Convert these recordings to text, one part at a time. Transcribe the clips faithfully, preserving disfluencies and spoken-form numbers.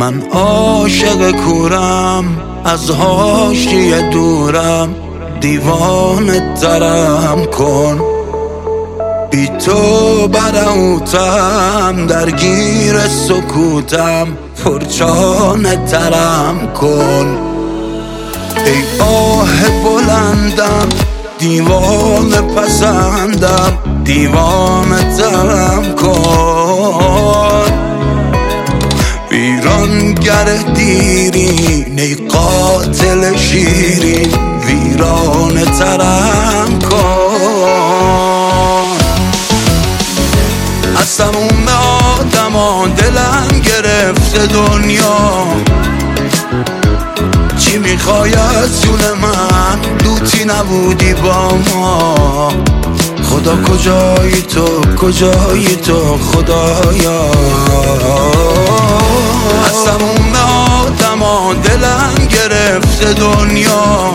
من عاشق کورم، از حاشیه دورم، دیوانه ترم کن. بی تو برهوتم، درگیر سکوتم، پرچانه ترم کن. ای آه بلندم، دیوانه پسندم، دیوانه ترم کن. ویرانگر دیرین، ای قاتل شیرین، ویرانه ترم کن. از تموم آدما دلم گرفته دنیا، چی میخوای از جون من؟ لوتی نبودی با ما. خدا کجایی تو، کجایی تو خدایا؟ از تموم آدما دلم گرفته دنیا،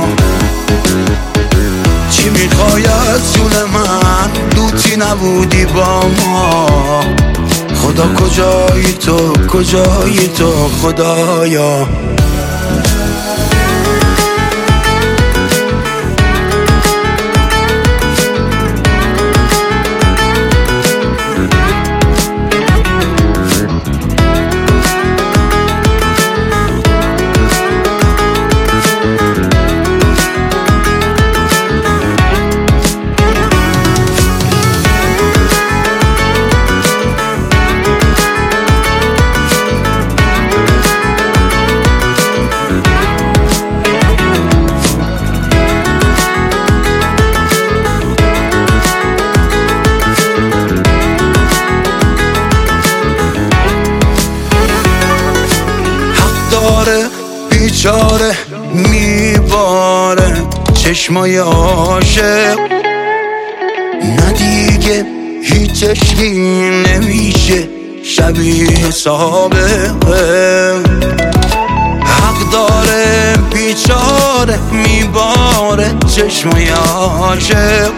چی میخوای از جون من؟ لوتی نبودی با ما. خدا کجایی تو، کجایی تو خدایا؟ بیچاره میباره چشمای عاشق، نه دیگه هیچ عشقی نمیشه شبیه سابقه. حق داره بیچاره میباره چشمای عاشق،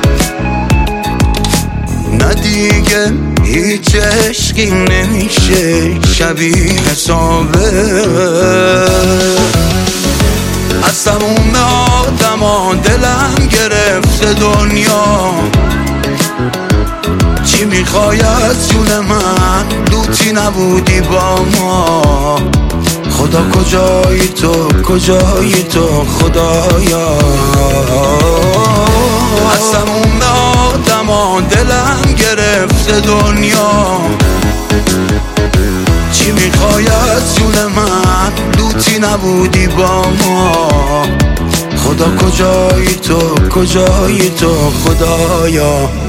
نه دیگه هیچ عشقی نمیشه شبیه سابقه. از تموم آدما دلم گرفته دنیا، چی میخوای از جون من؟ لوتی نبودی با ما. خدا کجایی تو، کجایی تو خدایا؟ از تموم آدما دلم گرفته دنیا، چی میخوای از جون من؟ لوتی نبودی با ما. خدا کجایی تو، کجایی تو خدایا؟